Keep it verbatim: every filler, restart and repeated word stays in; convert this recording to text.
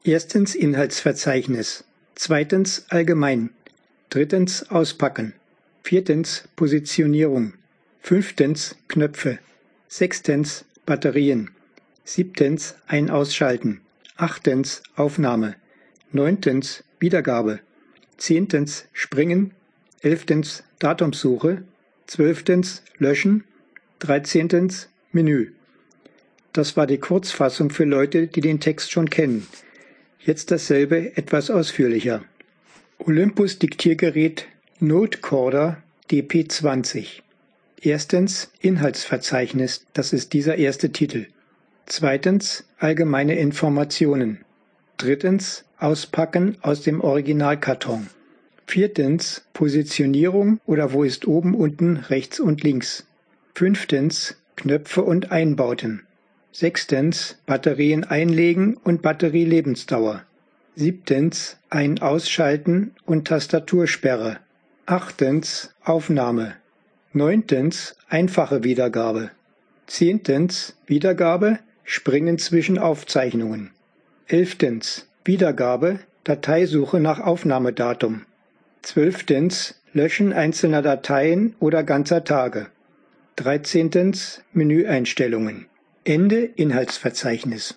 Erstens Inhaltsverzeichnis. Zweitens Allgemein. Drittens Auspacken. Viertens Positionierung. Fünftens Knöpfe. Sechstens Batterien. Siebtens Ein-Ausschalten. Achtens Aufnahme. Neuntens Wiedergabe. Zehntens Springen. Elftens Datumsuche. Zwölftens Löschen. Dreizehntens Menü. Das war die Kurzfassung für Leute, die den Text schon kennen. Jetzt dasselbe etwas ausführlicher. Olympus Diktiergerät Notecorder D P zwanzig. Erstens Inhaltsverzeichnis, das ist dieser erste Titel. Zweitens allgemeine Informationen. Drittens Auspacken aus dem Originalkarton. Viertens Positionierung oder wo ist oben, unten, rechts und links. Fünftens Knöpfe und Einbauten. Sechstens Batterien einlegen und Batterielebensdauer. Siebtens Ein-Ausschalten und Tastatursperre. Achtens Aufnahme. Neuntens einfache Wiedergabe. Zehntens Wiedergabe, Springen zwischen Aufzeichnungen. Elftens Wiedergabe, Dateisuche nach Aufnahmedatum. Zwölftens Löschen einzelner Dateien oder ganzer Tage. Dreizehntens Menüeinstellungen. Ende Inhaltsverzeichnis.